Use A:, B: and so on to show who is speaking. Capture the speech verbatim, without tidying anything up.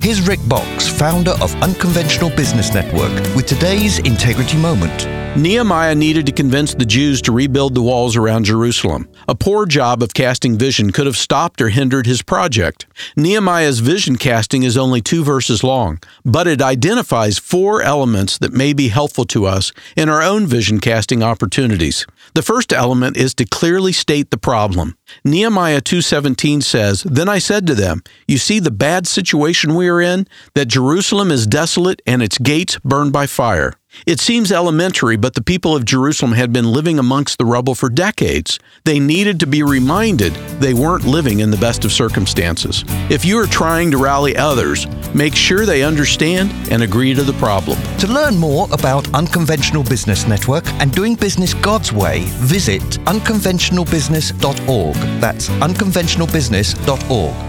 A: Here's Rick Box, founder of Unconventional Business Network, with today's Integrity Moment.
B: Nehemiah needed to convince the Jews to rebuild the walls around Jerusalem. A poor job of casting vision could have stopped or hindered his project. Nehemiah's vision casting is only two verses long, but it identifies four elements that may be helpful to us in our own vision casting opportunities. The first element is to clearly state the problem. Nehemiah two seventeen says, "Then I said to them, you see the bad situation we are in, that Jerusalem is desolate and its gates burned by fire." It seems elementary, but the people of Jerusalem had been living amongst the rubble for decades. They needed to be reminded they weren't living in the best of circumstances. If you are trying to rally others, make sure they understand and agree to the problem.
A: To learn more about Unconventional Business Network and doing business God's way, visit unconventional business dot org. That's unconventional business dot org.